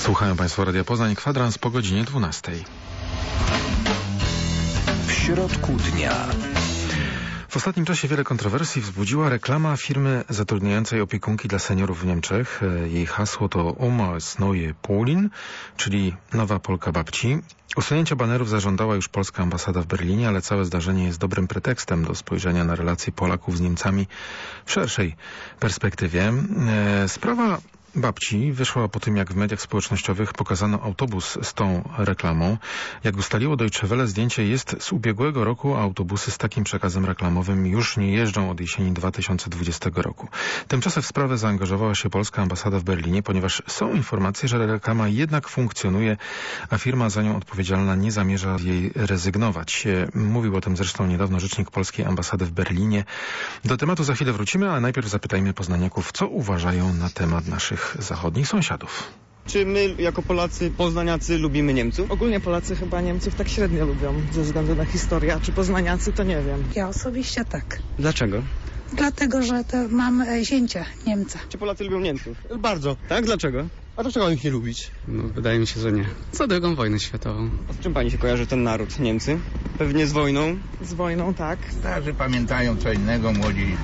Słuchają Państwo Radia Poznań, kwadrans po godzinie 12. W środku dnia. W ostatnim czasie wiele kontrowersji wzbudziła reklama firmy zatrudniającej opiekunki dla seniorów w Niemczech. Jej hasło to Oma ist neue Polin, czyli nowa Polka babci. Usunięcia banerów zażądała już polska ambasada w Berlinie, ale całe zdarzenie jest dobrym pretekstem do spojrzenia na relacje Polaków z Niemcami w szerszej perspektywie. Sprawa babci wyszła po tym, jak w mediach społecznościowych pokazano autobus z tą reklamą. Jak ustaliło Deutsche Welle, zdjęcie jest z ubiegłego roku, a autobusy z takim przekazem reklamowym już nie jeżdżą od jesieni 2020 roku. Tymczasem w sprawę zaangażowała się polska ambasada w Berlinie, ponieważ są informacje, że reklama jednak funkcjonuje, a firma za nią odpowiedzialna nie zamierza jej rezygnować. Mówił o tym zresztą niedawno rzecznik polskiej ambasady w Berlinie. Do tematu za chwilę wrócimy, ale najpierw zapytajmy poznaniaków, co uważają na temat naszych zachodnich sąsiadów. Czy my, jako Polacy, poznaniacy, lubimy Niemców? Ogólnie Polacy chyba Niemców tak średnio lubią, ze względu na historię, a czy poznaniacy, to nie wiem. Ja osobiście tak. Dlaczego? Dlatego, że to mam zięcia Niemca. Czy Polacy lubią Niemców? Bardzo. Tak? Dlaczego? A dlaczego mam ich nie lubić? No, wydaje mi się, że nie. Za II wojnę światową. A z czym pani się kojarzy ten naród, Niemcy? Pewnie z wojną. Z wojną, tak. Starzy pamiętają co innego, młodzi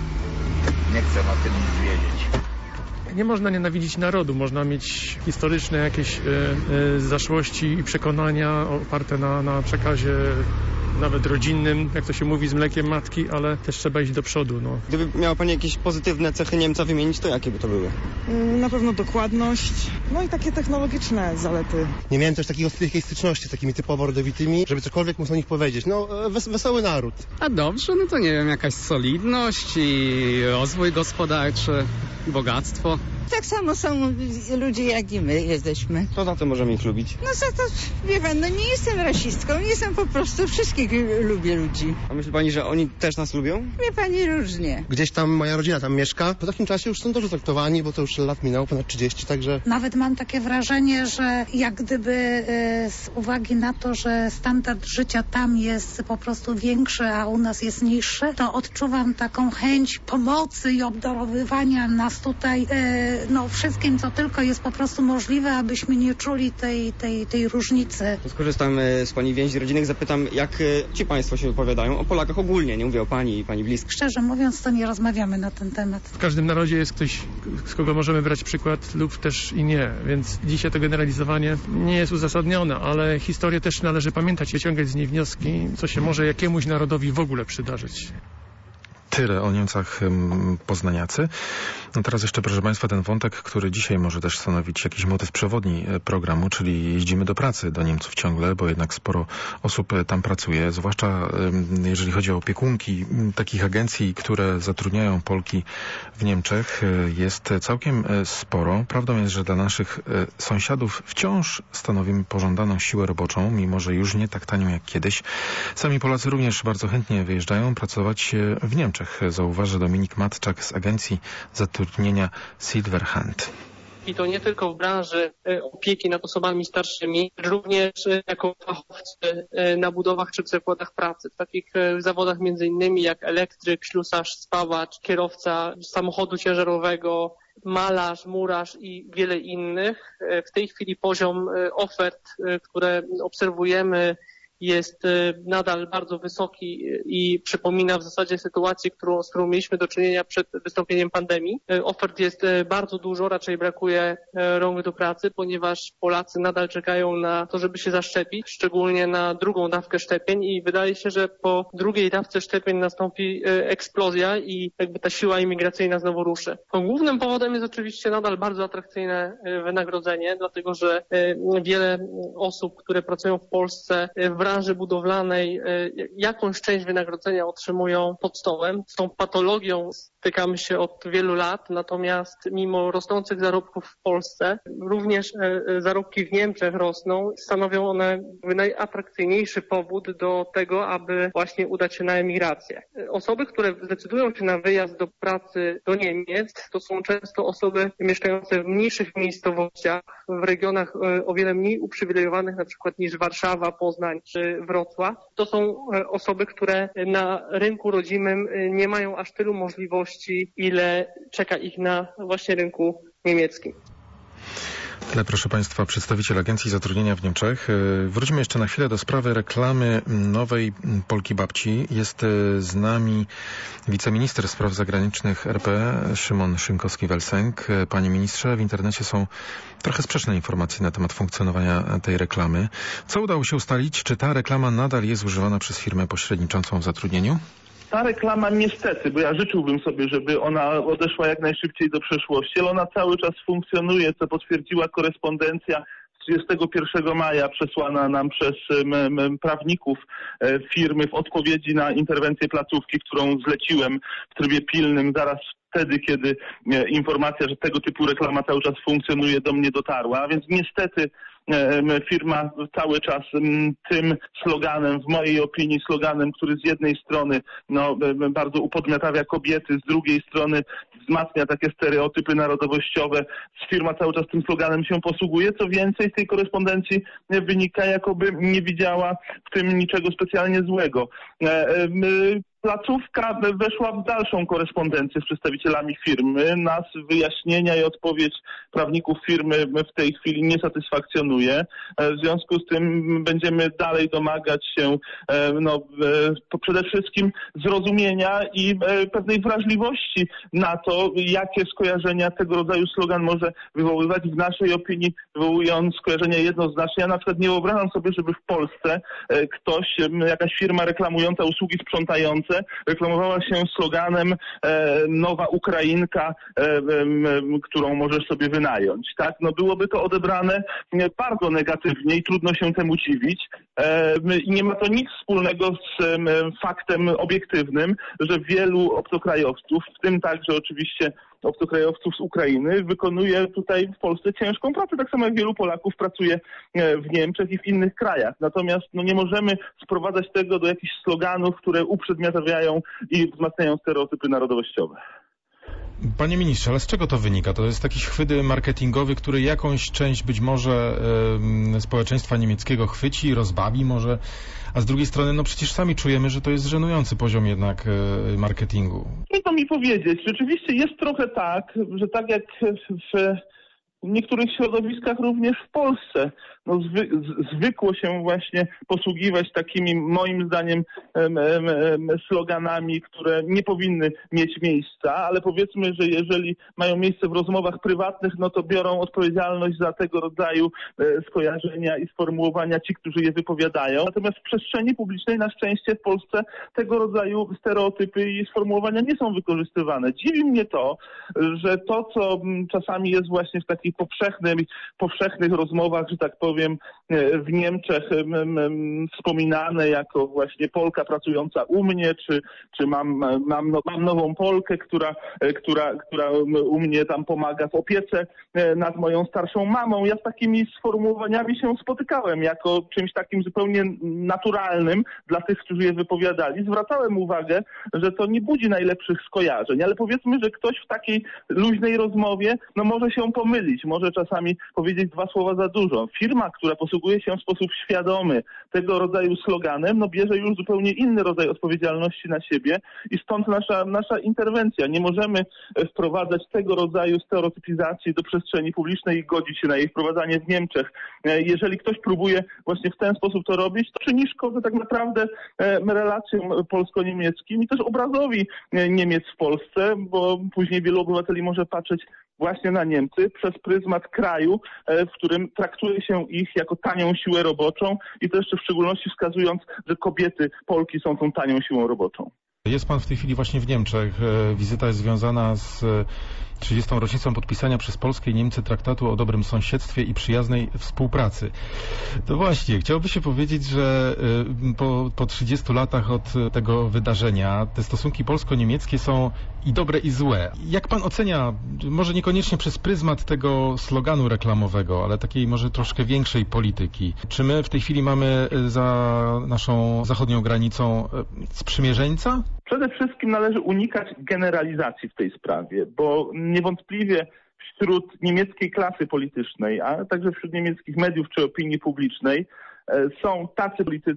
nie chcą o tym nic wiedzieć. Nie można nienawidzić narodu, można mieć historyczne jakieś zaszłości i przekonania oparte na przekazie nawet rodzinnym, jak to się mówi, z mlekiem matki, ale też trzeba iść do przodu. No. Gdyby miała pani jakieś pozytywne cechy Niemca wymienić, to jakie by to były? Na pewno dokładność, no i takie technologiczne zalety. Nie miałem też takiej styczności z takimi typowo rodowitymi, żeby cokolwiek móc o nich powiedzieć. No, wesoły naród. A dobrze, no to nie wiem, jakaś solidność i rozwój gospodarczy, bogactwo. Tak samo są ludzie, jak i my jesteśmy. Co za to możemy ich lubić? No za to, wie pan, no nie jestem rasistką, jestem po prostu, wszystkich lubię ludzi. A myśli pani, że oni też nas lubią? Wie pani, różnie. Gdzieś tam moja rodzina tam mieszka. Po takim czasie już są dobrze traktowani, bo to już lat minęło, ponad 30, także... Nawet mam takie wrażenie, że jak gdyby z uwagi na to, że standard życia tam jest po prostu większy, a u nas jest niższy, to odczuwam taką chęć pomocy i obdarowywania nas tutaj no wszystkim, co tylko jest po prostu możliwe, abyśmy nie czuli tej różnicy. Skorzystam z pani więzi rodzinnych, zapytam, jak ci państwo się wypowiadają o Polakach ogólnie, nie mówię o pani i pani bliskiej. Szczerze mówiąc, to nie rozmawiamy na ten temat. W każdym narodzie jest ktoś, z kogo możemy brać przykład lub też i nie, więc dzisiaj to generalizowanie nie jest uzasadnione, ale historię też należy pamiętać i wyciągać z niej wnioski, co się może jakiemuś narodowi w ogóle przydarzyć. Tyle o Niemcach poznaniacy. No teraz jeszcze, proszę Państwa, ten wątek, który dzisiaj może też stanowić jakiś motyw przewodni programu, czyli jeździmy do pracy do Niemców ciągle, bo jednak sporo osób tam pracuje, zwłaszcza jeżeli chodzi o opiekunki takich agencji, które zatrudniają Polki w Niemczech, jest całkiem sporo. Prawdą jest, że dla naszych sąsiadów wciąż stanowimy pożądaną siłę roboczą, mimo że już nie tak tanią jak kiedyś. Sami Polacy również bardzo chętnie wyjeżdżają pracować w Niemczech. Zauważy Dominik Matczak z agencji zatrudnienia Silverhand. I to nie tylko w branży opieki nad osobami starszymi, również jako fachowcy na budowach czy w zakładach pracy. W takich zawodach między innymi jak elektryk, ślusarz, spawacz, kierowca samochodu ciężarowego, malarz, murarz i wiele innych. W tej chwili poziom ofert, które obserwujemy, jest nadal bardzo wysoki i przypomina w zasadzie sytuację, z którą mieliśmy do czynienia przed wystąpieniem pandemii. Ofert jest bardzo dużo, raczej brakuje rąk do pracy, ponieważ Polacy nadal czekają na to, żeby się zaszczepić, szczególnie na drugą dawkę szczepień i wydaje się, że po drugiej dawce szczepień nastąpi eksplozja i jakby ta siła imigracyjna znowu ruszy. Głównym powodem jest oczywiście nadal bardzo atrakcyjne wynagrodzenie, dlatego że wiele osób, które pracują w Polsce w branży budowlanej jakąś część wynagrodzenia otrzymują pod stołem. Z tą patologią stykamy się od wielu lat, natomiast mimo rosnących zarobków w Polsce, również zarobki w Niemczech rosną. Stanowią one najatrakcyjniejszy powód do tego, aby właśnie udać się na emigrację. Osoby, które zdecydują się na wyjazd do pracy do Niemiec, to są często osoby mieszkające w mniejszych miejscowościach, w regionach o wiele mniej uprzywilejowanych, na przykład niż Warszawa, Poznań czy Wrocław. To są osoby, które na rynku rodzimym nie mają aż tylu możliwości, ile czeka ich na właśnie rynku niemieckim. Tyle, proszę Państwa, przedstawiciel Agencji Zatrudnienia w Niemczech. Wróćmy jeszcze na chwilę do sprawy reklamy nowej Polki Babci. Jest z nami wiceminister spraw zagranicznych RP Szymon Szynkowski-Welsenk. Panie ministrze, w internecie są trochę sprzeczne informacje na temat funkcjonowania tej reklamy. Co udało się ustalić? Czy ta reklama nadal jest używana przez firmę pośredniczącą w zatrudnieniu? Ta reklama niestety, bo ja życzyłbym sobie, żeby ona odeszła jak najszybciej do przeszłości, ale ona cały czas funkcjonuje, co potwierdziła korespondencja 31 maja przesłana nam przez prawników firmy w odpowiedzi na interwencję placówki, którą zleciłem w trybie pilnym zaraz wtedy, kiedy informacja, że tego typu reklama cały czas funkcjonuje, do mnie dotarła, a więc niestety firma cały czas tym sloganem, w mojej opinii sloganem, który z jednej strony bardzo upodmiotawia kobiety, z drugiej strony wzmacnia takie stereotypy narodowościowe, firma cały czas tym sloganem się posługuje. Co więcej, z tej korespondencji wynika, jakoby nie widziała w tym niczego specjalnie złego. Placówka weszła w dalszą korespondencję z przedstawicielami firmy. Nas wyjaśnienia i odpowiedź prawników firmy w tej chwili nie satysfakcjonuje. W związku z tym będziemy dalej domagać się przede wszystkim zrozumienia i pewnej wrażliwości na to, jakie skojarzenia tego rodzaju slogan może wywoływać. W naszej opinii wywołuje on skojarzenia jednoznacznie. Ja na przykład nie wyobrażam sobie, żeby w Polsce jakaś firma reklamująca usługi sprzątające reklamowała się sloganem nowa Ukrainka, którą możesz sobie wynająć. Tak? Byłoby to odebrane bardzo negatywnie i trudno się temu dziwić. I nie ma to nic wspólnego z faktem obiektywnym, że wielu obcokrajowców, w tym także oczywiście obcokrajowców z Ukrainy, wykonuje tutaj w Polsce ciężką pracę, tak samo jak wielu Polaków pracuje w Niemczech i w innych krajach. Natomiast nie możemy sprowadzać tego do jakichś sloganów, które uprzedmiotawiają i wzmacniają stereotypy narodowościowe. Panie ministrze, ale z czego to wynika? To jest jakiś chwyt marketingowy, który jakąś część być może społeczeństwa niemieckiego chwyci, rozbawi może, a z drugiej strony przecież sami czujemy, że to jest żenujący poziom jednak marketingu. Trudno mi powiedzieć. Rzeczywiście jest trochę tak, że tak jak w niektórych środowiskach, również w Polsce, zwykło się właśnie posługiwać takimi, moim zdaniem, sloganami, które nie powinny mieć miejsca, ale powiedzmy, że jeżeli mają miejsce w rozmowach prywatnych, to biorą odpowiedzialność za tego rodzaju skojarzenia i sformułowania ci, którzy je wypowiadają. Natomiast w przestrzeni publicznej na szczęście w Polsce tego rodzaju stereotypy i sformułowania nie są wykorzystywane. Dziwi mnie to, że to, co czasami jest właśnie w takich powszechnych rozmowach, że tak powiem, w Niemczech wspominane jako właśnie Polka pracująca u mnie, czy mam nową Polkę, która u mnie tam pomaga w opiece nad moją starszą mamą. Ja z takimi sformułowaniami się spotykałem jako czymś takim zupełnie naturalnym dla tych, którzy je wypowiadali. Zwracałem uwagę, że to nie budzi najlepszych skojarzeń, ale powiedzmy, że ktoś w takiej luźnej rozmowie może się pomylić, może czasami powiedzieć 2 słowa za dużo. Firma, która posługuje się w sposób świadomy tego rodzaju sloganem, bierze już zupełnie inny rodzaj odpowiedzialności na siebie i stąd nasza interwencja. Nie możemy wprowadzać tego rodzaju stereotypizacji do przestrzeni publicznej i godzić się na jej wprowadzanie w Niemczech. Jeżeli ktoś próbuje właśnie w ten sposób to robić, to czyni szkodę tak naprawdę relacjom polsko-niemieckim i też obrazowi Niemiec w Polsce, bo później wielu obywateli może patrzeć właśnie na Niemcy przez pryzmat kraju, w którym traktuje się ich jako tanią siłę roboczą i to jeszcze w szczególności wskazując, że kobiety, Polki są tą tanią siłą roboczą. Jest pan w tej chwili właśnie w Niemczech. Wizyta jest związana z 30. rocznicą podpisania przez Polskę i Niemcy traktatu o dobrym sąsiedztwie i przyjaznej współpracy. To właśnie, chciałoby się powiedzieć, że po 30 latach od tego wydarzenia te stosunki polsko-niemieckie są i dobre, i złe. Jak pan ocenia, może niekoniecznie przez pryzmat tego sloganu reklamowego, ale takiej może troszkę większej polityki, czy my w tej chwili mamy za naszą zachodnią granicą sprzymierzeńca? Przede wszystkim należy unikać generalizacji w tej sprawie, bo niewątpliwie wśród niemieckiej klasy politycznej, a także wśród niemieckich mediów czy opinii publicznej są tacy politycy,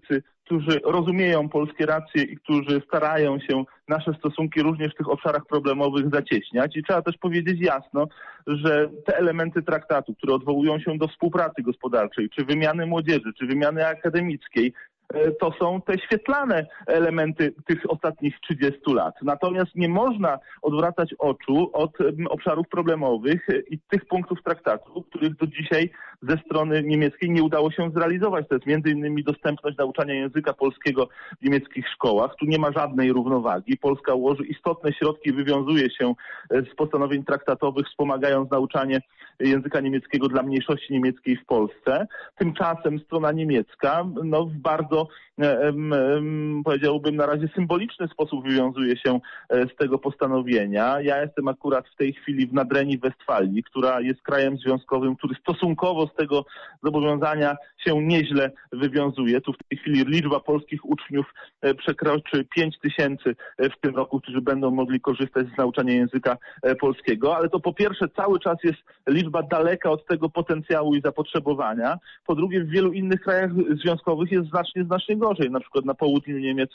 którzy rozumieją polskie racje i którzy starają się nasze stosunki również w tych obszarach problemowych zacieśniać. I trzeba też powiedzieć jasno, że te elementy traktatu, które odwołują się do współpracy gospodarczej, czy wymiany młodzieży, czy wymiany akademickiej, to są te świetlane elementy tych ostatnich 30 lat. Natomiast nie można odwracać oczu od obszarów problemowych i tych punktów traktatu, których do dzisiaj ze strony niemieckiej nie udało się zrealizować. To jest między innymi dostępność nauczania języka polskiego w niemieckich szkołach. Tu nie ma żadnej równowagi. Polska ułoży istotne środki, wywiązuje się z postanowień traktatowych, wspomagając nauczanie języka niemieckiego dla mniejszości niemieckiej w Polsce. Tymczasem strona niemiecka w bardzo, powiedziałbym na razie symboliczny sposób wywiązuje się z tego postanowienia. Ja jestem akurat w tej chwili w Nadrenii Westfalii, która jest krajem związkowym, który stosunkowo z tego zobowiązania się nieźle wywiązuje. Tu w tej chwili liczba polskich uczniów przekroczy 5000 w tym roku, którzy będą mogli korzystać z nauczania języka polskiego, ale to po pierwsze cały czas jest liczba daleka od tego potencjału i zapotrzebowania. Po drugie, w wielu innych krajach związkowych jest znacznie gorzej. Na przykład na południu Niemiec,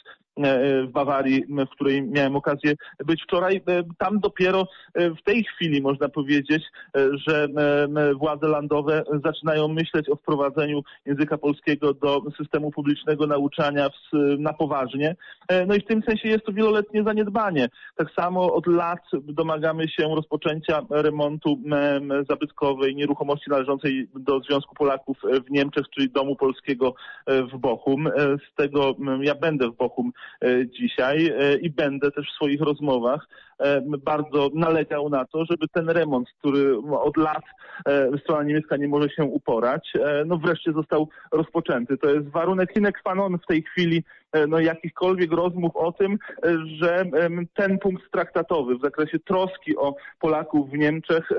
w Bawarii, w której miałem okazję być wczoraj. Tam dopiero w tej chwili można powiedzieć, że władze landowe zaczynają myśleć o wprowadzeniu języka polskiego do systemu publicznego nauczania na poważnie. No i w tym sensie jest to wieloletnie zaniedbanie. Tak samo od lat domagamy się rozpoczęcia remontu zabytkowej nieruchomości należącej do Związku Polaków w Niemczech, czyli Domu Polskiego w Bochum. Z tego ja będę w Bochum dzisiaj i będę też w swoich rozmowach bardzo nalegał na to, żeby ten remont, który od lat strona niemiecka nie może się uporać, wreszcie został rozpoczęty. To jest warunek sine qua non w tej chwili jakichkolwiek rozmów o tym, że ten punkt traktatowy w zakresie troski o Polaków w Niemczech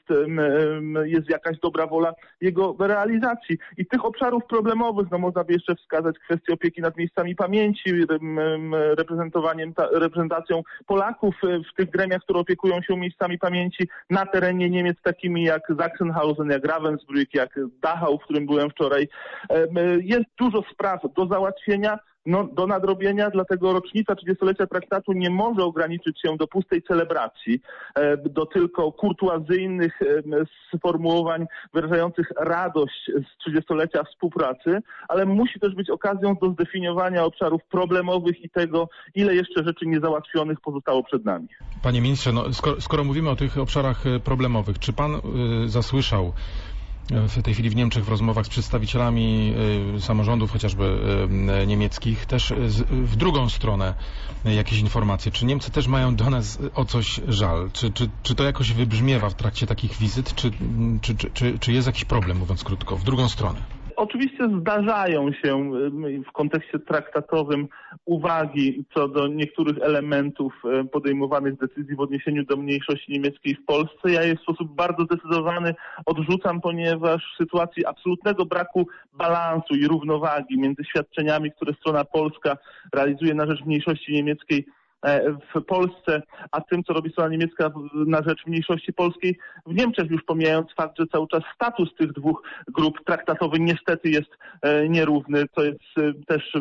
jest jakaś dobra wola jego realizacji. I tych obszarów problemowych, można by jeszcze wskazać kwestię opieki nad miejscami pamięci, reprezentacją Polaków w tych gremiach, które opiekują się miejscami pamięci na terenie Niemiec, takimi jak Sachsenhausen, jak Ravensbrück, jak Dachau, w którym byłem wczoraj. Jest dużo spraw do załatwienia, do nadrobienia, dlatego rocznica 30-lecia traktatu nie może ograniczyć się do pustej celebracji, do tylko kurtuazyjnych sformułowań wyrażających radość z 30-lecia współpracy, ale musi też być okazją do zdefiniowania obszarów problemowych i tego, ile jeszcze rzeczy niezałatwionych pozostało przed nami. Panie ministrze, skoro mówimy o tych obszarach problemowych, czy pan zasłyszał w tej chwili w Niemczech w rozmowach z przedstawicielami samorządów chociażby niemieckich też w drugą stronę jakieś informacje? Czy Niemcy też mają do nas o coś żal? Czy to jakoś wybrzmiewa w trakcie takich wizyt? Czy jest jakiś problem, mówiąc krótko, w drugą stronę? Oczywiście zdarzają się w kontekście traktatowym uwagi co do niektórych elementów podejmowanych decyzji w odniesieniu do mniejszości niemieckiej w Polsce. Ja je w sposób bardzo zdecydowany odrzucam, ponieważ w sytuacji absolutnego braku balansu i równowagi między świadczeniami, które strona polska realizuje na rzecz mniejszości niemieckiej w Polsce, a tym, co robi strona niemiecka na rzecz mniejszości polskiej w Niemczech, już pomijając fakt, że cały czas status tych dwóch grup traktatowych niestety jest nierówny, co jest też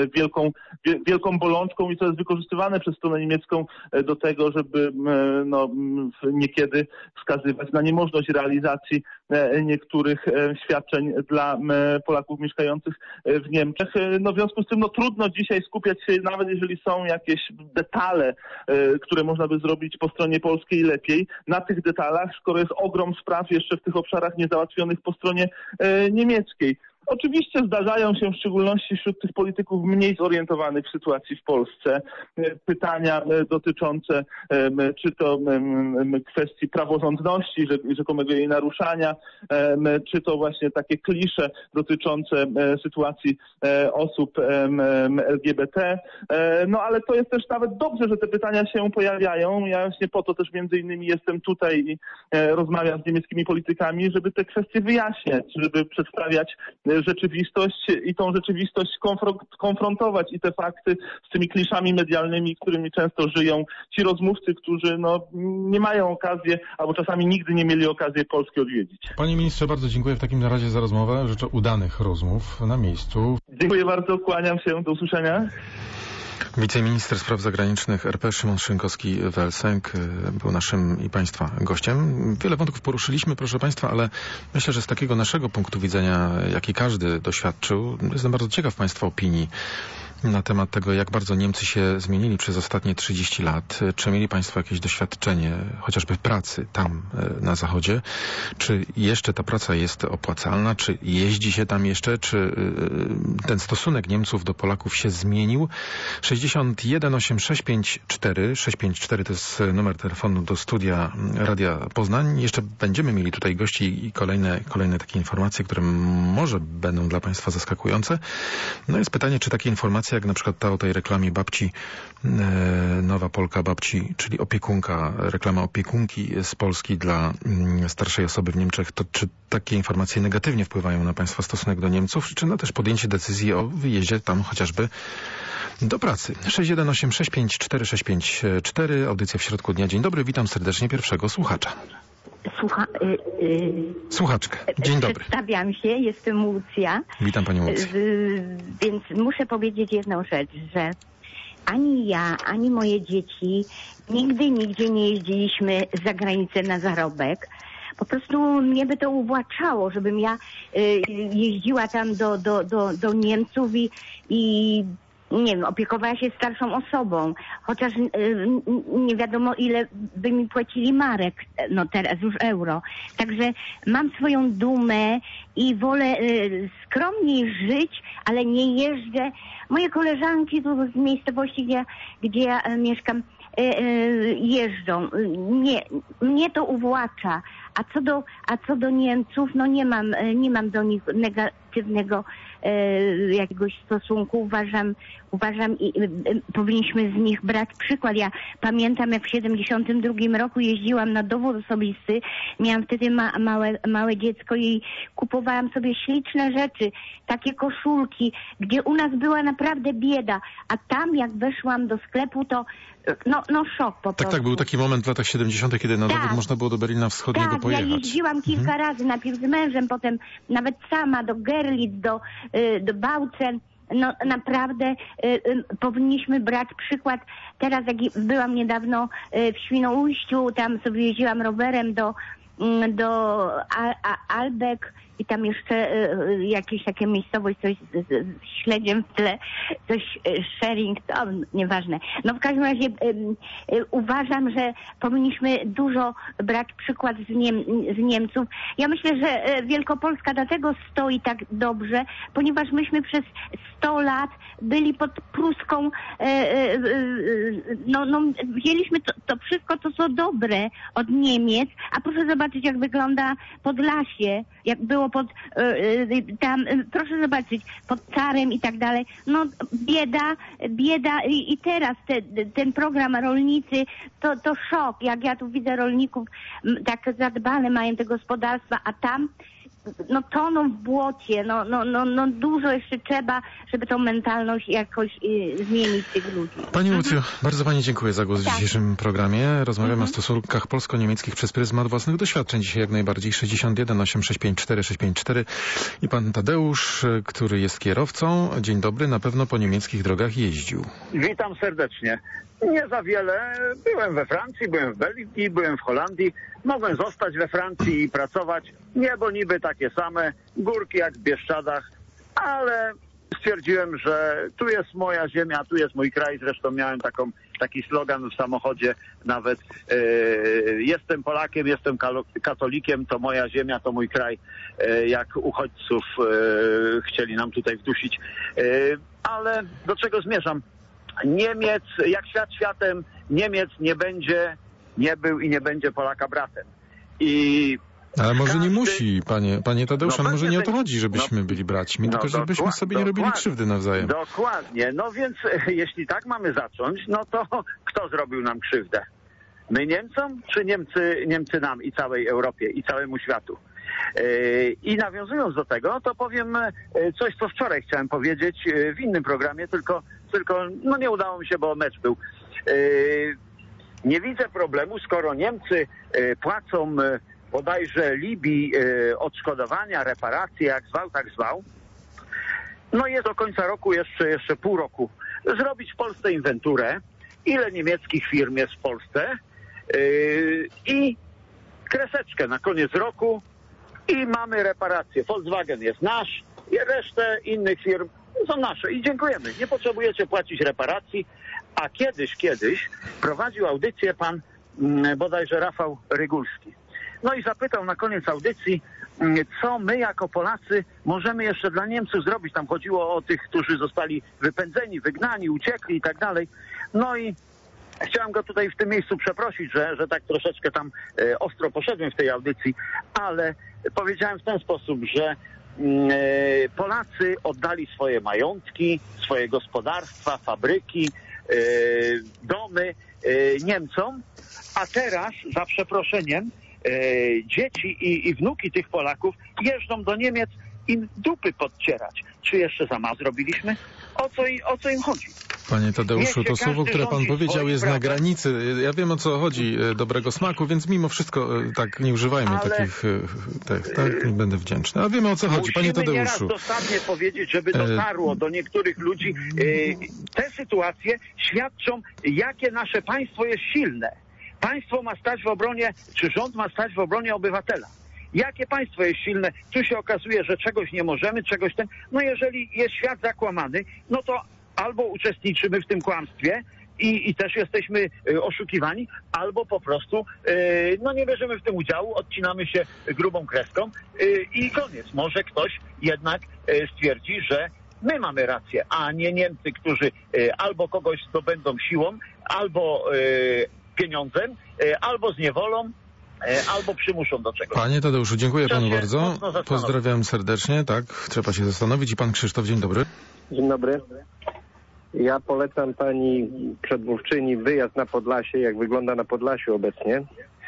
wielką bolączką i co jest wykorzystywane przez stronę niemiecką do tego, żeby niekiedy wskazywać na niemożność realizacji niektórych świadczeń dla Polaków mieszkających w Niemczech. W związku z tym trudno dzisiaj skupiać się, nawet jeżeli są jakieś detale, które można by zrobić po stronie polskiej lepiej, na tych detalach, skoro jest ogrom spraw jeszcze w tych obszarach niezałatwionych po stronie niemieckiej. Oczywiście zdarzają się w szczególności wśród tych polityków mniej zorientowanych w sytuacji w Polsce pytania dotyczące czy to kwestii praworządności, rzekomego jej naruszania, czy to właśnie takie klisze dotyczące sytuacji osób LGBT. Ale to jest też nawet dobrze, że te pytania się pojawiają. Ja właśnie po to też między innymi jestem tutaj i rozmawiam z niemieckimi politykami, żeby te kwestie wyjaśniać, żeby przedstawiać rzeczywistość i tą rzeczywistość konfrontować i te fakty z tymi kliszami medialnymi, którymi często żyją ci rozmówcy, którzy nie mają okazji, albo czasami nigdy nie mieli okazji Polski odwiedzić. Panie ministrze, bardzo dziękuję w takim razie za rozmowę. Życzę udanych rozmów na miejscu. Dziękuję bardzo, kłaniam się, do usłyszenia. Wiceminister Spraw Zagranicznych RP Szymon Szynkowski-Welsenk był naszym i Państwa gościem. Wiele wątków poruszyliśmy, proszę Państwa, ale myślę, że z takiego naszego punktu widzenia, jaki każdy doświadczył, jestem bardzo ciekaw Państwa opinii na temat tego, jak bardzo Niemcy się zmienili przez ostatnie 30 lat. Czy mieli Państwo jakieś doświadczenie, chociażby pracy tam na zachodzie? Czy jeszcze ta praca jest opłacalna? Czy jeździ się tam jeszcze? Czy ten stosunek Niemców do Polaków się zmienił? 61 8654 654 to jest numer telefonu do studia Radia Poznań. Jeszcze będziemy mieli tutaj gości i kolejne takie informacje, które może będą dla Państwa zaskakujące. No jest pytanie, czy takie informacje jak na przykład ta o tej reklamie babci, Nowa Polka Babci, czyli opiekunka, reklama opiekunki z Polski dla starszej osoby w Niemczech, to czy takie informacje negatywnie wpływają na Państwa stosunek do Niemców, czy na też podjęcie decyzji o wyjeździe tam chociażby do pracy? 618654654, audycja w środku dnia. Dzień dobry, witam serdecznie pierwszego słuchacza. Słuchaczkę. Dzień dobry. Przedstawiam się, jestem Łucja. Witam Panią Łucję. Więc muszę powiedzieć jedną rzecz, że ani ja, ani moje dzieci nigdzie nie jeździliśmy za granicę na zarobek. Po prostu mnie by to uwłaczało, żebym ja jeździła tam do Niemców i nie wiem, opiekowała się starszą osobą, chociaż nie wiadomo ile by mi płacili marek, no teraz już euro. Także mam swoją dumę i wolę skromniej żyć, ale nie jeżdżę. Moje koleżanki tu z miejscowości, gdzie ja mieszkam, jeżdżą. Mnie to uwłacza. A co do Niemców, no nie mam do nich negatywnego jakiegoś stosunku. Uważam i powinniśmy z nich brać przykład. Ja pamiętam, jak w 72 roku jeździłam na dowód osobisty. Miałam wtedy małe dziecko i kupowałam sobie śliczne rzeczy, takie koszulki, gdzie u nas była naprawdę bieda. A tam jak weszłam do sklepu, to no szok po prostu. Tak, był taki moment w latach 70., kiedy na dowód można było do Berlina Wschodniego pojechać. Ja jeździłam kilka razy, najpierw z mężem, potem nawet sama do Görlitz, do Bautzen. No naprawdę powinniśmy brać przykład. Teraz jak byłam niedawno w Świnoujściu, tam sobie jeździłam rowerem do Albeck i tam jeszcze jakieś takie miejscowość, coś z śledziem w tle, coś Sherrington, nieważne. No w każdym razie uważam, że powinniśmy dużo brać przykład z Niemców. Ja myślę, że Wielkopolska dlatego stoi tak dobrze, ponieważ myśmy przez 100 lat byli pod pruską, wzięliśmy to wszystko, co dobre od Niemiec, a proszę zobaczyć, jak wygląda Podlasie, jak było tam, proszę zobaczyć, pod Carem i tak dalej. No bieda i teraz ten program rolnicy, to szok, jak ja tu widzę rolników tak zadbane mają te gospodarstwa, a tam toną w błocie, dużo jeszcze trzeba, żeby tą mentalność jakoś zmienić tych ludzi. Pani Łucjo, bardzo Pani dziękuję za głos w dzisiejszym programie. Rozmawiamy o stosunkach polsko-niemieckich przez pryzmat własnych doświadczeń. Dzisiaj jak najbardziej 61 8654 654 i pan Tadeusz, który jest kierowcą. Dzień dobry, na pewno po niemieckich drogach jeździł. Witam serdecznie. Nie za wiele. Byłem we Francji, byłem w Belgii, byłem w Holandii. Mogłem zostać we Francji i pracować. Niebo niby takie same, górki jak w Bieszczadach, ale stwierdziłem, że tu jest moja ziemia, tu jest mój kraj. Zresztą miałem taki slogan w samochodzie nawet. Jestem Polakiem, jestem katolikiem, to moja ziemia, to mój kraj. Jak uchodźców chcieli nam tutaj wdusić. Ale do czego zmierzam? Niemiec, jak świat światem, Niemiec nie był i nie będzie Polaka bratem. Ale może nie musi, panie Tadeusz, ale może nie o to chodzi, żebyśmy byli braćmi, tylko żebyśmy sobie nie robili krzywdy nawzajem. Dokładnie. No więc jeśli tak mamy zacząć, no to kto zrobił nam krzywdę? My Niemcom, czy Niemcy nam i całej Europie i całemu światu? I nawiązując do tego, to powiem coś, co wczoraj chciałem powiedzieć w innym programie, tylko nie udało mi się, bo mecz był. Nie widzę problemu, skoro Niemcy płacą bodajże Libii odszkodowania, reparacje, jak zwał, tak zwał. No jest do końca roku jeszcze pół roku. Zrobić w Polsce inwenturę, ile niemieckich firm jest w Polsce i kreseczkę na koniec roku i mamy reparację. Volkswagen jest nasz i resztę innych firm są nasze i dziękujemy. Nie potrzebujecie płacić reparacji, a kiedyś prowadził audycję pan bodajże Rafał Rygulski. No i zapytał na koniec audycji, co my jako Polacy możemy jeszcze dla Niemców zrobić. Tam chodziło o tych, którzy zostali wypędzeni, wygnani, uciekli i tak dalej. No i chciałem go tutaj w tym miejscu przeprosić, że tak troszeczkę tam ostro poszedłem w tej audycji, ale powiedziałem w ten sposób, że Polacy oddali swoje majątki, swoje gospodarstwa, fabryki, domy Niemcom, a teraz za przeproszeniem dzieci i wnuki tych Polaków jeżdżą do Niemiec im dupy podcierać. Czy jeszcze za mało zrobiliśmy? O co im chodzi? Panie Tadeuszu, to słowo, które pan powiedział, jest na granicy. Ja wiem, o co chodzi, dobrego smaku, więc mimo wszystko tak nie używajmy takich... Tak, nie będę wdzięczny. A wiemy, o co chodzi, panie Tadeuszu. Musimy nieraz dosadnie powiedzieć, żeby dotarło do niektórych ludzi. Te sytuacje świadczą, jakie nasze państwo jest silne. Państwo ma stać w obronie, czy rząd ma stać w obronie obywatela. Jakie państwo jest silne? Tu się okazuje, że czegoś nie możemy, No jeżeli jest świat zakłamany, no to albo uczestniczymy w tym kłamstwie i też jesteśmy oszukiwani, albo po prostu nie bierzemy w tym udziału, odcinamy się grubą kreską i koniec. Może ktoś jednak stwierdzi, że my mamy rację, a nie Niemcy, którzy albo kogoś zdobędą siłą, albo pieniądzem, albo zniewolą, albo przymuszą do czegoś. Panie Tadeuszu, dziękuję panu bardzo. Pozdrawiam serdecznie. Tak, trzeba się zastanowić. I pan Krzysztof, dzień dobry. Dzień dobry. Ja polecam pani przedmówczyni wyjazd na Podlasie, jak wygląda na Podlasiu obecnie.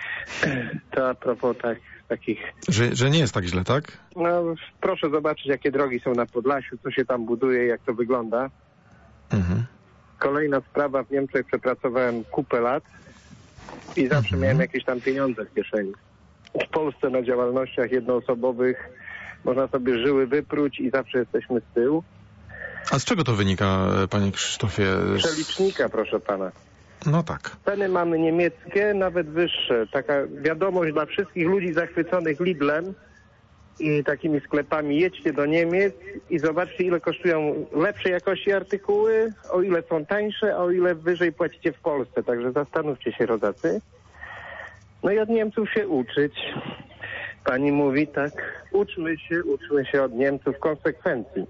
To a propos takich... Że nie jest tak źle, tak? No, proszę zobaczyć, jakie drogi są na Podlasiu, co się tam buduje, jak to wygląda. Mhm. Kolejna sprawa, w Niemczech przepracowałem kupę lat i zawsze miałem jakieś tam pieniądze w kieszeni. W Polsce na działalnościach jednoosobowych można sobie żyły wypróć i zawsze jesteśmy z tyłu. A z czego to wynika, panie Krzysztofie? Przelicznika, proszę pana. No tak. Ceny mamy niemieckie, nawet wyższe. Taka wiadomość dla wszystkich ludzi zachwyconych Lidlem i takimi sklepami. Jedźcie do Niemiec i zobaczcie, ile kosztują lepszej jakości artykuły, o ile są tańsze, a o ile wyżej płacicie w Polsce. Także zastanówcie się, rodacy. No i od Niemców się uczyć. Pani mówi tak, uczmy się od Niemców konsekwencji.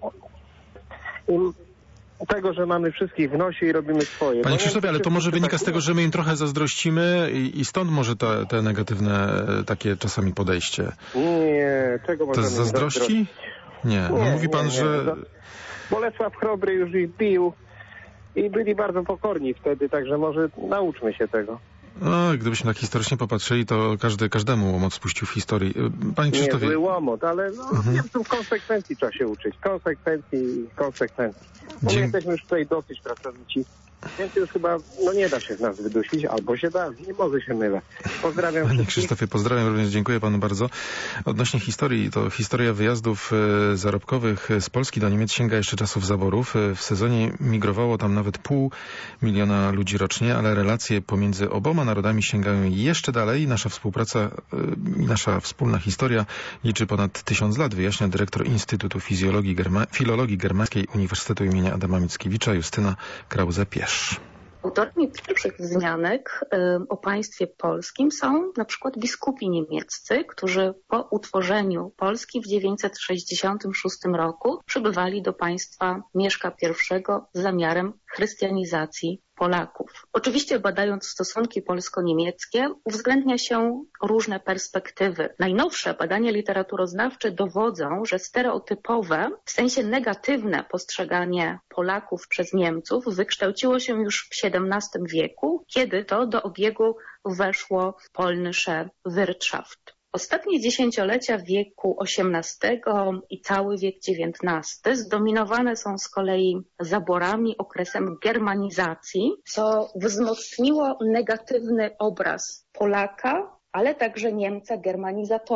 Tego, że mamy wszystkich w nosie i robimy swoje. Panie Krzysztofie, ale to może wynika z tego, że my im trochę zazdrościmy i stąd może te negatywne takie czasami podejście. Nie, czego możemy to z zazdrości? Nie, no mówi pan, że... Bolesław Chrobry już ich bił i byli bardzo pokorni wtedy, także może nauczmy się tego. No, gdybyśmy tak historycznie popatrzyli, to każdemu łomot spuścił w historii. Panie Krzysztofie... Nie, zły łomot, ale Niemców konsekwencji trzeba się uczyć. Konsekwencji. Bo my jesteśmy już tutaj dosyć pracownici. Więc już chyba, nie da się z nas wydusić, albo się da, nie może się mylę. Pozdrawiam. Panie Krzysztofie, pozdrawiam również, dziękuję panu bardzo. Odnośnie historii, to historia wyjazdów zarobkowych z Polski do Niemiec sięga jeszcze czasów zaborów. W sezonie migrowało tam nawet 500 000 ludzi rocznie, ale relacje pomiędzy oboma narodami sięgają jeszcze dalej. Nasza współpraca, nasza wspólna historia liczy ponad 1000 lat, wyjaśnia dyrektor Instytutu Filologii Germańskiej Uniwersytetu im. Adama Mickiewicza, Justyna Krause-Piesz. Autorami pierwszych wzmianek o państwie polskim są na przykład biskupi niemieccy, którzy po utworzeniu Polski w 966 roku przybywali do państwa Mieszka I z zamiarem chrystianizacji Polaków. Oczywiście badając stosunki polsko-niemieckie uwzględnia się różne perspektywy. Najnowsze badania literaturoznawcze dowodzą, że stereotypowe, w sensie negatywne postrzeganie Polaków przez Niemców wykształciło się już w XVII wieku, kiedy to do obiegu weszło polnische Wirtschaft. Ostatnie dziesięciolecia wieku XVIII i cały wiek XIX zdominowane są z kolei zaborami, okresem germanizacji, co wzmocniło negatywny obraz Polaka, ale także Niemca germanizatora.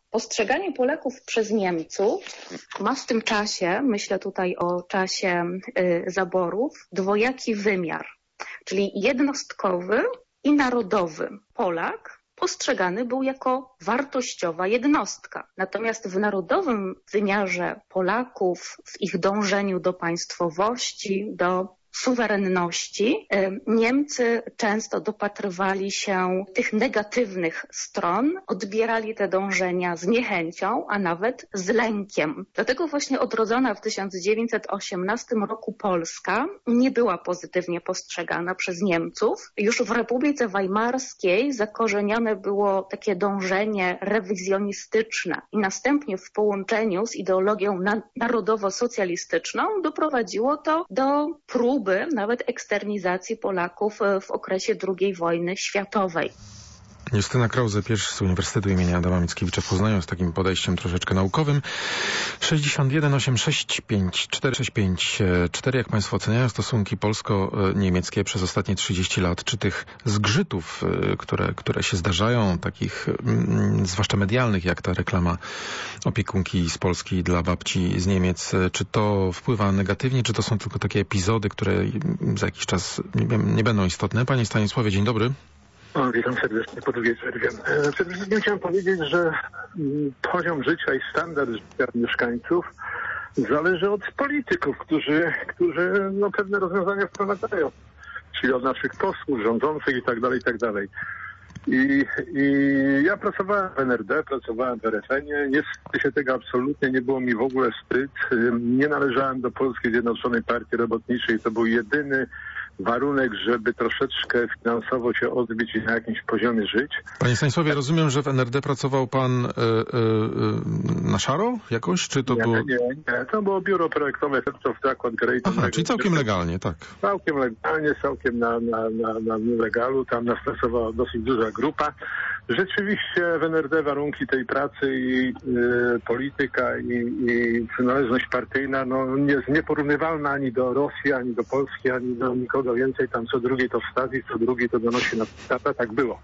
Postrzeganie Polaków przez Niemców ma w tym czasie, myślę tutaj o czasie zaborów, dwojaki wymiar, czyli jednostkowy i narodowy. Polak postrzegany był jako wartościowa jednostka. Natomiast w narodowym wymiarze Polaków, w ich dążeniu do państwowości, do suwerenności, Niemcy często dopatrywali się tych negatywnych stron, odbierali te dążenia z niechęcią, a nawet z lękiem. Dlatego właśnie odrodzona w 1918 roku Polska nie była pozytywnie postrzegana przez Niemców. Już w Republice Weimarskiej zakorzenione było takie dążenie rewizjonistyczne i następnie w połączeniu z ideologią narodowo-socjalistyczną doprowadziło to do próby nawet eksternizacji Polaków w okresie II wojny światowej. Justyna Krause-Pierz z Uniwersytetu im. Adama Mickiewicza w Poznaniu z takim podejściem troszeczkę naukowym. 61 865 465 4. Jak Państwo oceniają stosunki polsko-niemieckie przez ostatnie 30 lat? Czy tych zgrzytów, które się zdarzają, takich zwłaszcza medialnych, jak ta reklama opiekunki z Polski dla babci z Niemiec, czy to wpływa negatywnie, czy to są tylko takie epizody, które za jakiś czas nie będą istotne? Panie Stanisławie, dzień dobry. Witam serdecznie po drugiej przerwie. Przede wszystkim chciałem powiedzieć, że poziom życia i standard życia mieszkańców zależy od polityków, którzy pewne rozwiązania wprowadzają. Czyli od naszych posłów, rządzących i tak dalej, i tak dalej. I ja pracowałem w NRD, pracowałem w RFN-ie, nie wstydzę się tego absolutnie, nie było mi w ogóle wstyd. Nie należałem do Polskiej Zjednoczonej Partii Robotniczej, to był jedyny warunek, żeby troszeczkę finansowo się odbić i na jakimś poziomie żyć. Panie Stanisławie, rozumiem, że w NRD pracował pan na szaro jakoś? Czy to było... Nie, to było biuro projektowe w Zakład Great. Aha, czyli całkiem legalnie, tak. Całkiem legalnie, całkiem na legalu. Tam nas stresowała dosyć duża grupa. Rzeczywiście w NRD warunki tej pracy i polityka i przynależność partyjna jest nieporównywalna ani do Rosji, ani do Polski, ani do nikogo więcej. Tam co drugi to wstawi, co drugi to donosi na stata. Tak było.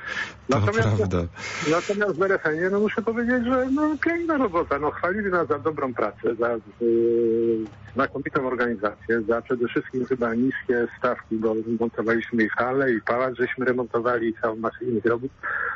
Natomiast w RFN-ie muszę powiedzieć, że piękna robota. Chwalili nas za dobrą pracę, za znakomitą organizację, za przede wszystkim chyba niskie stawki, bo montowaliśmy i halę, i pałac żeśmy remontowali, i całą masę innych robót.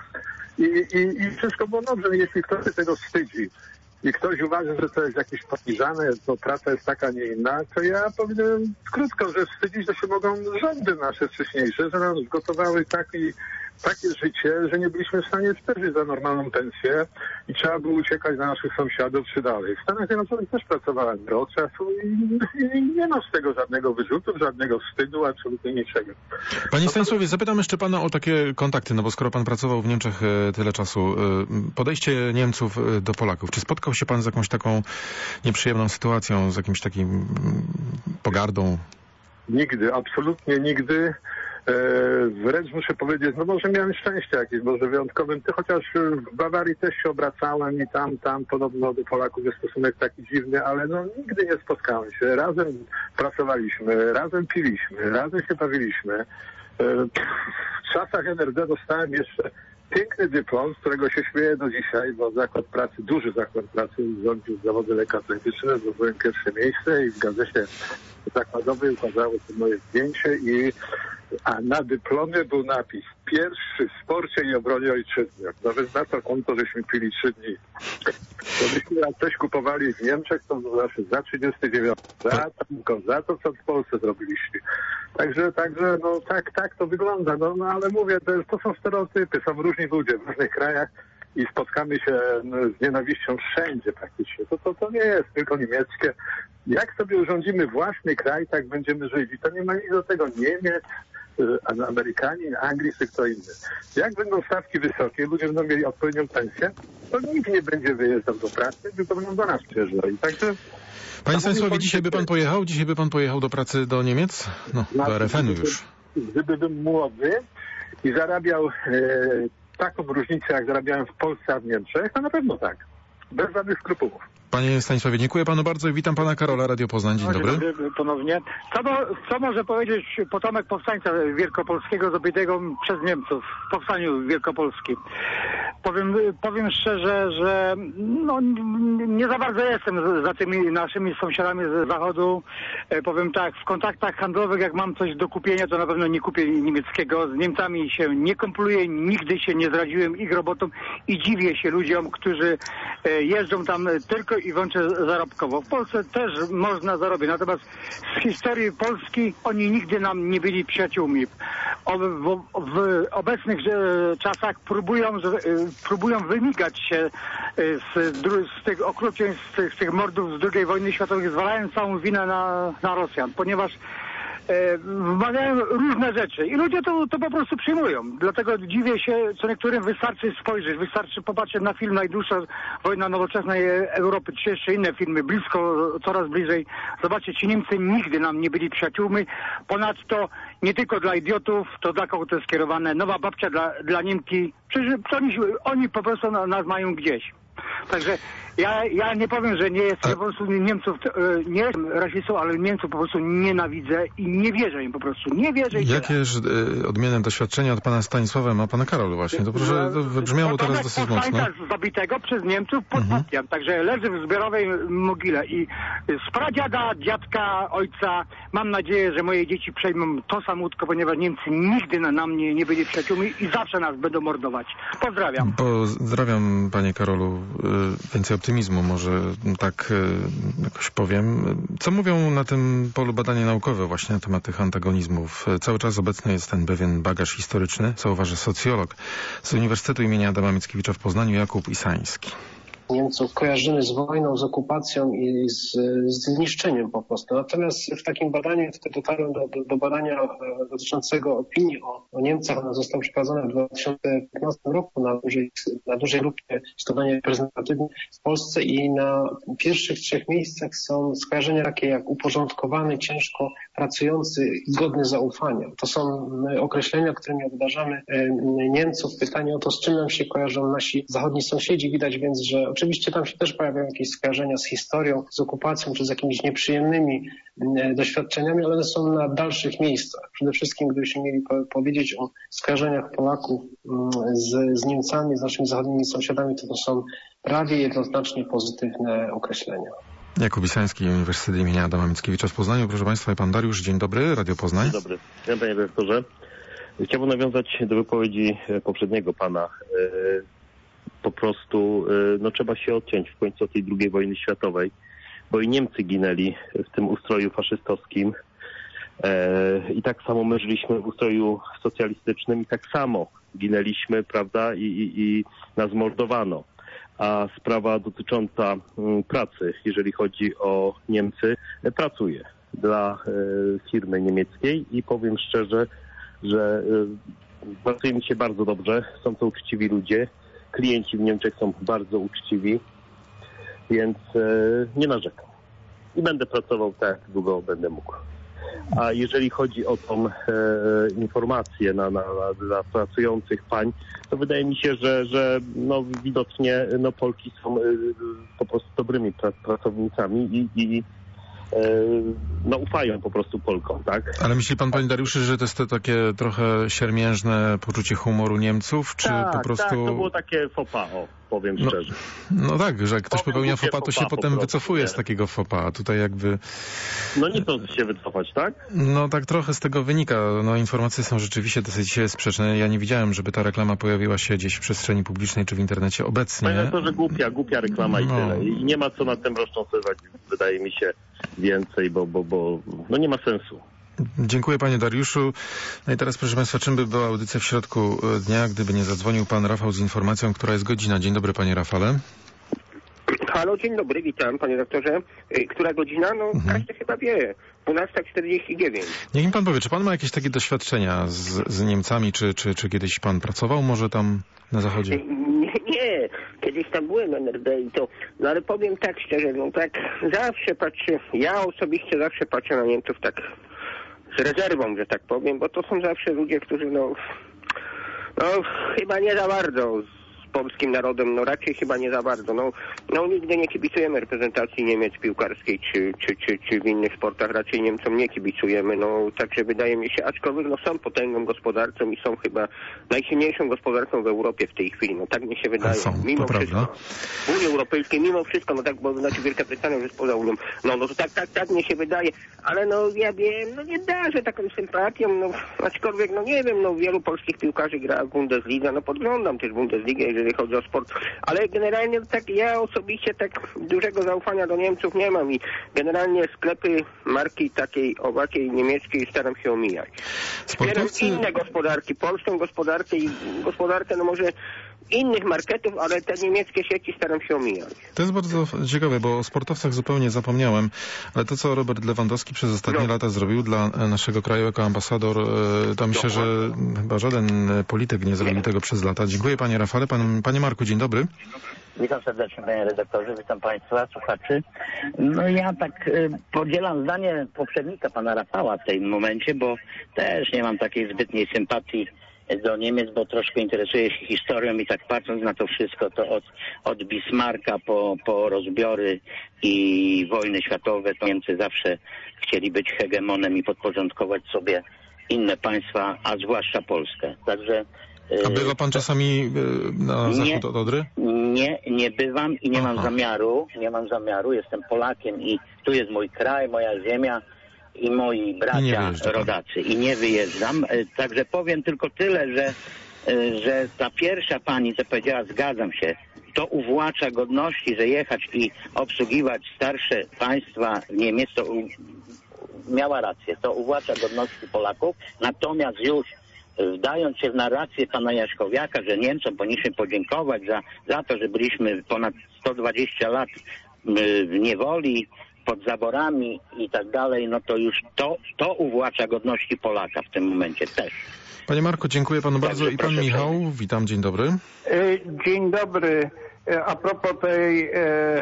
I wszystko było dobrze. Jeśli ktoś się tego wstydzi i ktoś uważa, że to jest jakieś poniżane, to praca jest taka, nie inna, to ja powiem krótko, że wstydzić to się mogą rządy nasze wcześniejsze, że nam zgotowały takie życie, że nie byliśmy w stanie przeżyć za normalną pensję i trzeba było uciekać na naszych sąsiadów czy dalej. W Stanach Zjednoczonych też pracowałem rok czasu i nie ma z tego żadnego wyrzutu, żadnego wstydu, absolutnie niczego. Panie Stanisławie, zapytam jeszcze pana o takie kontakty, bo skoro pan pracował w Niemczech tyle czasu, podejście Niemców do Polaków, czy spotkał się pan z jakąś taką nieprzyjemną sytuacją, z jakimś takim pogardą? Nigdy, absolutnie nigdy. Wręcz muszę powiedzieć, może miałem szczęście jakieś, może wyjątkowym, chociaż w Bawarii też się obracałem i tam podobno do Polaków jest stosunek taki dziwny, ale nigdy nie spotkałem się. Razem pracowaliśmy, razem piliśmy, razem się bawiliśmy. W czasach NRD dostałem jeszcze piękny dyplom, z którego się śmieję do dzisiaj, bo duży zakład pracy rządził zawody lekkoatletyczne, zdobyłem pierwsze miejsce i w gazecie zakładowej ukazało się moje zdjęcie a na dyplomie był napis: pierwszy w sporcie i obronie ojczyzny. Nawet na to konto, żeśmy pili 3 dni. Gdybyśmy raz coś kupowali w Niemczech, to zawsze za 39, za to, co w Polsce zrobiliśmy. Także tak to wygląda. Ale mówię, to są stereotypy, są różni ludzie w różnych krajach i spotkamy się z nienawiścią wszędzie praktycznie. To nie jest tylko niemieckie. Jak sobie urządzimy własny kraj, tak będziemy żyć. I to nie ma nic do tego Niemiec, Amerykanin, Anglik czy kto inny. Jak będą stawki wysokie, ludzie będą mieli odpowiednią pensję, to nikt nie będzie wyjeżdżał do pracy, tylko będą do nas przyjeżdżali. Także... Panie Stanisławie, dzisiaj by pan pojechał? Dzisiaj by pan pojechał do pracy do Niemiec? Do RFN-u już. Gdybym młody i zarabiał taką różnicę, jak zarabiałem w Polsce, a w Niemczech, to na pewno tak. Bez żadnych skrupułów. Panie Stanisławie, dziękuję panu bardzo i witam pana Karola, Radio Poznań. Dzień dobry. Dzień dobry ponownie. Co może powiedzieć potomek powstańca wielkopolskiego zabitego przez Niemców w powstaniu wielkopolskim? Powiem szczerze, że no, nie za bardzo jestem za tymi naszymi sąsiadami z zachodu. Powiem tak, w kontaktach handlowych jak mam coś do kupienia, to na pewno nie kupię niemieckiego. Z Niemcami się nie kompluję, nigdy się nie zdradziłem ich robotom i dziwię się ludziom, którzy jeżdżą tam tylko i wyłącznie zarobkowo. W Polsce też można zarobić, natomiast z historii Polski oni nigdy nam nie byli przyjaciółmi. W obecnych czasach próbują wymigać się z tych okrucieństw, z tych mordów z II wojny światowej, zwalając całą winę na Rosjan, ponieważ wmawiają różne rzeczy i ludzie to po prostu przyjmują. Dlatego dziwię się, co niektórym wystarczy spojrzeć, wystarczy popatrzeć na film Najdłuższa wojna nowoczesnej Europy, czy jeszcze inne filmy, blisko, coraz bliżej. Zobaczcie, ci Niemcy nigdy nam nie byli przyjaciółmi. Ponadto nie tylko dla idiotów, to dla kogo to jest skierowane. Nowa babcia dla Niemki. Przecież oni po prostu nas mają gdzieś. Także ja nie powiem, że nie jestem po prostu Niemców, nie jestem rasistą, ale Niemców po prostu nienawidzę i nie wierzę im po prostu. Nie wierzę im. Jakież odmienne doświadczenia od pana Stanisława ma pan Karol właśnie? To proszę, to wybrzmiało teraz dosyć mocno. Zabitego przez Niemców pod Patkiem. Także leży w zbiorowej mogile i z pradziada, dziadka, ojca mam nadzieję, że moje dzieci przejmą to samutko, ponieważ Niemcy nigdy na mnie nie byli przyjaciółmi i zawsze nas będą mordować. Pozdrawiam. Pozdrawiam, panie Karolu. Więcej optymizmu może tak jakoś powiem. Co mówią na tym polu badania naukowe właśnie na temat tych antagonizmów? Cały czas obecny jest ten pewien bagaż historyczny, co uważa socjolog z Uniwersytetu imienia Adama Mickiewicza w Poznaniu Jakub Isański. Niemców kojarzymy z wojną, z okupacją i z niszczeniem po prostu. Natomiast w takim badaniu, tutaj dotarłem do badania dotyczącego opinii o Niemcach. Ono zostało przeprowadzone w 2015 roku na dużej grupie studiów reprezentatywnych w Polsce i na pierwszych 3 miejscach są skojarzenia takie jak uporządkowany, ciężko pracujący i godny zaufania. To są określenia, którymi obdarzamy Niemców. Pytanie o to, z czym nam się kojarzą nasi zachodni sąsiedzi. Widać więc, że oczywiście tam się też pojawiają jakieś skojarzenia z historią, z okupacją czy z jakimiś nieprzyjemnymi doświadczeniami, ale one są na dalszych miejscach. Przede wszystkim, gdybyśmy mieli powiedzieć o skojarzeniach Polaków z Niemcami, z naszymi zachodnimi sąsiadami, to są prawie jednoznacznie pozytywne określenia. Jakub Isański, Uniwersytet imienia Adama Mickiewicza w Poznaniu. Proszę państwa, pan Dariusz, dzień dobry, Radio Poznań. Dzień dobry. Panie dyrektorze, chciałbym nawiązać do wypowiedzi poprzedniego pana. Po prostu trzeba się odciąć w końcu od tej II wojny światowej, bo i Niemcy ginęli w tym ustroju faszystowskim i tak samo my żyliśmy w ustroju socjalistycznym i tak samo ginęliśmy, prawda, i nas mordowano. A sprawa dotycząca pracy, jeżeli chodzi o Niemcy, pracuję dla firmy niemieckiej i powiem szczerze, że pracuje mi się bardzo dobrze, są to uczciwi ludzie. Klienci w Niemczech są bardzo uczciwi, więc nie narzekam. I będę pracował tak, jak długo będę mógł. A jeżeli chodzi o tą informację dla pracujących pań, to wydaje mi się, że widocznie Polki są po prostu dobrymi pracownicami i ufają po prostu Polkom, tak? Ale myśli pan, panie Dariuszu, że to jest to takie trochę siermiężne poczucie humoru Niemców, czy po prostu... Tak, to było takie faux pas, powiem szczerze. No tak, że jak ktoś popełnia faux pas, to się potem wycofuje z takiego faux pas, a tutaj jakby... nie to się wycofać, tak? No tak trochę z tego wynika. Informacje są rzeczywiście dosyć sprzeczne. Ja nie widziałem, żeby ta reklama pojawiła się gdzieś w przestrzeni publicznej czy w internecie obecnie. Panie to, że głupia reklama i tyle. I nie ma co nad tym rozcząsywać, wydaje mi się, więcej, bo nie ma sensu. Dziękuję, panie Dariuszu. No i teraz, proszę państwa, czym by była audycja w środku dnia, gdyby nie zadzwonił pan Rafał z informacją, która jest godzina. Dzień dobry, panie Rafale. Halo, dzień dobry, witam, panie doktorze. Która godzina? Każdy chyba wie. 12:49. Niech mi pan powie, czy pan ma jakieś takie doświadczenia z Niemcami, czy kiedyś pan pracował może tam na zachodzie? Nie. Kiedyś tam byłem NRD i to, ale powiem tak szczerze, tak zawsze patrzę, ja osobiście zawsze patrzę na Niemców tak z rezerwą, że tak powiem, bo to są zawsze ludzie, którzy chyba nie za bardzo polskim narodem, no raczej chyba nie za bardzo. No nigdy nie kibicujemy reprezentacji Niemiec piłkarskiej czy w innych sportach, raczej Niemcom nie kibicujemy, no także wydaje mi się, aczkolwiek no są potęgą gospodarczą i są chyba najsilniejszą gospodarką w Europie w tej chwili, no tak mi się wydaje, mimo wszystko. W Unii Europejskiej, mimo wszystko, no tak, bo znaczy Wielka Brytania już jest poza Unią, no to tak mi się wydaje, ale no ja wiem, no nie darzę taką sympatią, no aczkolwiek, no nie wiem, no wielu polskich piłkarzy gra w Bundesliga, no podglądam też Bundesligę, jeżeli chodzi o sport, ale generalnie tak ja osobiście tak dużego zaufania do Niemców nie mam i generalnie sklepy marki takiej owakiej niemieckiej staram się omijać. Wspieram inne gospodarki, polską gospodarkę i gospodarkę, no może innych marketów, ale te niemieckie sieci staram się omijać. To jest bardzo ciekawe, bo o sportowcach zupełnie zapomniałem, ale to, co Robert Lewandowski przez ostatnie lata zrobił dla naszego kraju jako ambasador, to myślę, że chyba żaden polityk nie zrobił tego przez lata. Dziękuję panie Rafale. Panie Marku, dzień dobry. Witam serdecznie panie redaktorze, witam państwa, słuchaczy. No ja tak podzielam zdanie poprzednika pana Rafała w tym momencie, bo też nie mam takiej zbytniej sympatii do Niemiec, bo troszkę interesuję się historią i tak patrząc na to wszystko, to od Bismarcka po rozbiory i wojny światowe, to Niemcy zawsze chcieli być hegemonem i podporządkować sobie inne państwa, a zwłaszcza Polskę. Także a bywa pan czasami na zachód od Odry? Nie bywam i nie mam zamiaru. Jestem Polakiem i tu jest mój kraj, moja ziemia i moi bracia rodacy. I nie wyjeżdżam. Także powiem tylko tyle, że ta pierwsza pani, co powiedziała, zgadzam się, to uwłacza godności, że jechać i obsługiwać starsze państwa w Niemiec, to miała rację. To uwłacza godności Polaków. Natomiast już wdając się w narrację pana Jaśkowiaka, że Niemcom powinniśmy podziękować za to, że byliśmy ponad 120 lat w niewoli, pod zaborami i tak dalej, no to już to uwłacza godności Polaka w tym momencie też. Panie Marku, dziękuję panu bardzo. I pan Michał, witam, dzień dobry. Dzień dobry. A propos tej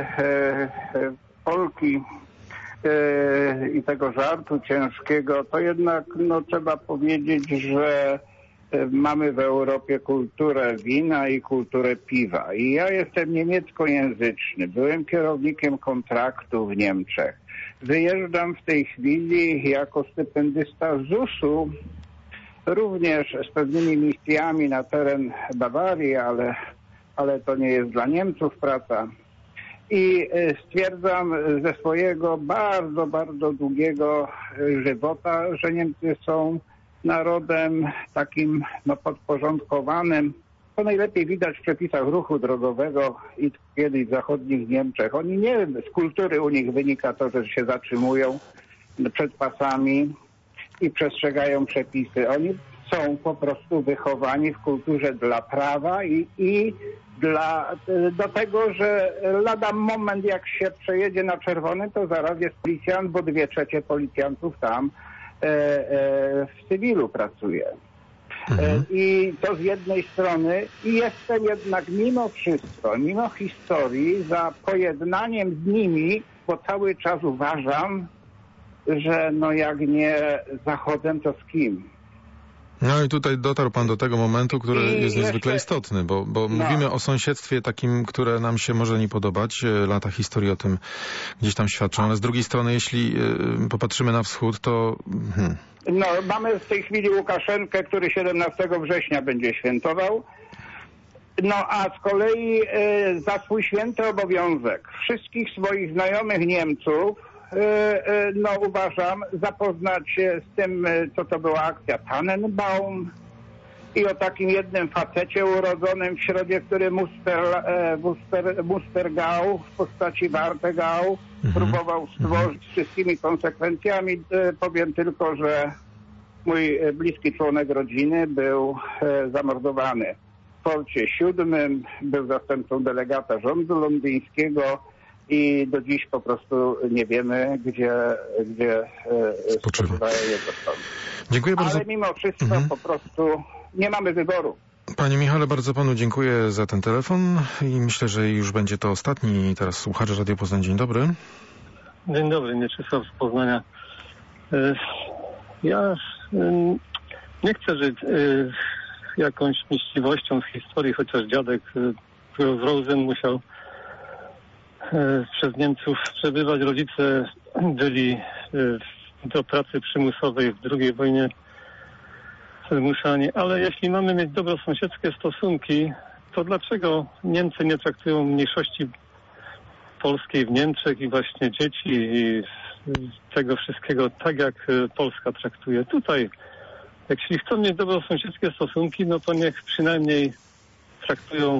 Polki i tego żartu ciężkiego, to jednak trzeba powiedzieć, że mamy w Europie kulturę wina i kulturę piwa. I ja jestem niemieckojęzyczny. Byłem kierownikiem kontraktu w Niemczech. Wyjeżdżam w tej chwili jako stypendysta ZUS-u, również z pewnymi misjami na teren Bawarii, ale to nie jest dla Niemców praca. I stwierdzam ze swojego bardzo, bardzo długiego żywota, że Niemcy są narodem takim podporządkowanym. To najlepiej widać w przepisach ruchu drogowego i kiedyś w zachodnich Niemczech. Oni nie, z kultury u nich wynika to, że się zatrzymują przed pasami i przestrzegają przepisy. Oni są po prostu wychowani w kulturze dla prawa i do tego, że lada moment jak się przejedzie na czerwony, to zaraz jest policjant, bo 2/3 policjantów tam w cywilu pracuje. I to z jednej strony. I jestem jednak mimo wszystko, mimo historii za pojednaniem z nimi, bo cały czas uważam, że jak nie Zachodem, to z kim? No i tutaj dotarł pan do tego momentu, który jest niezwykle istotny, bo mówimy o sąsiedztwie takim, które nam się może nie podobać. Lata historii o tym gdzieś tam świadczą, ale z drugiej strony, jeśli popatrzymy na wschód, to... Mamy w tej chwili Łukaszenkę, który 17 września będzie świętował. A z kolei za swój święty obowiązek wszystkich swoich znajomych Niemców uważam, zapoznać się z tym, co to była akcja Tannenbaum i o takim jednym facecie urodzonym w środzie, który Mustergau w postaci Wartegau próbował stworzyć z wszystkimi konsekwencjami. Powiem tylko, że mój bliski członek rodziny był zamordowany w Forcie 7, był zastępcą delegata rządu londyńskiego i do dziś po prostu nie wiemy, gdzie spoczywają jego stąd. Dziękuję bardzo. Ale mimo wszystko po prostu nie mamy wyboru. Panie Michale, bardzo panu dziękuję za ten telefon i myślę, że już będzie to ostatni teraz słuchacz Radio Poznań. Dzień dobry. Dzień dobry, Mieczysław z Poznania. Ja nie chcę żyć jakąś myśliwością z historii, chociaż dziadek w Rosen musiał przez Niemców przebywać. Rodzice byli do pracy przymusowej w II wojnie zmuszani. Ale jeśli mamy mieć dobrosąsiedzkie stosunki, to dlaczego Niemcy nie traktują mniejszości polskiej w Niemczech i właśnie dzieci i tego wszystkiego tak, jak Polska traktuje tutaj? Jeśli chcą mieć dobrosąsiedzkie stosunki, no to niech przynajmniej traktują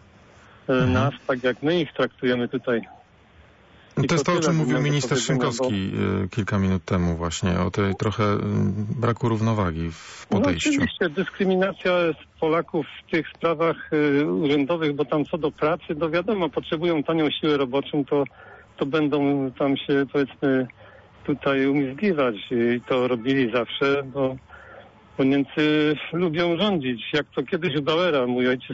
nas tak, jak my ich traktujemy tutaj. To jest to, o czym mówił minister Szynkowski kilka minut temu właśnie, o tej trochę braku równowagi w podejściu. No oczywiście, dyskryminacja Polaków w tych sprawach urzędowych, bo tam co do pracy, no wiadomo, potrzebują tanią siłę roboczą, to będą tam się, powiedzmy, tutaj umizgiwać i to robili zawsze, bo Niemcy lubią rządzić, jak to kiedyś u Bauera, mój ojciec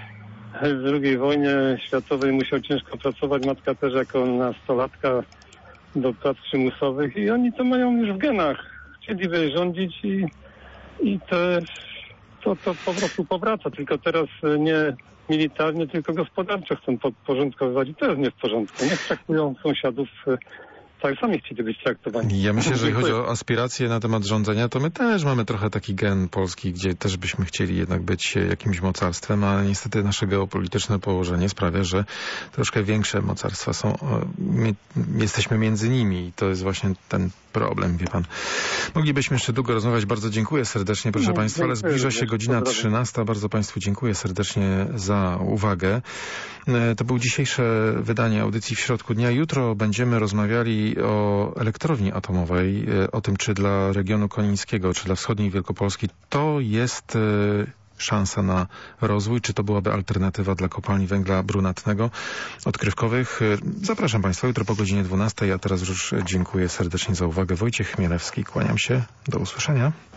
w II wojnie światowej musiał ciężko pracować, matka też jako nastolatka do prac przymusowych i oni to mają już w genach. Chcieliby rządzić i to po prostu powraca, tylko teraz nie militarnie, tylko gospodarczo chcą podporządkowywać i to jest nie w porządku. Nie traktują sąsiadów tak, sami chcieli być traktowani. Ja myślę, że jeżeli chodzi o aspiracje na temat rządzenia, to my też mamy trochę taki gen polski, gdzie też byśmy chcieli jednak być jakimś mocarstwem, ale niestety nasze geopolityczne położenie sprawia, że troszkę większe mocarstwa są, jesteśmy między nimi i to jest właśnie ten problem, wie pan. Moglibyśmy jeszcze długo rozmawiać. Bardzo dziękuję serdecznie, proszę państwa, ale zbliża się godzina 13. Bardzo państwu dziękuję serdecznie za uwagę. To było dzisiejsze wydanie audycji W środku dnia. Jutro będziemy rozmawiali o elektrowni atomowej, o tym, czy dla regionu konińskiego, czy dla wschodniej Wielkopolski to jest szansa na rozwój, czy to byłaby alternatywa dla kopalni węgla brunatnego odkrywkowych. Zapraszam państwa jutro po godzinie 12. Ja teraz już dziękuję serdecznie za uwagę. Wojciech Chmielewski, kłaniam się. Do usłyszenia.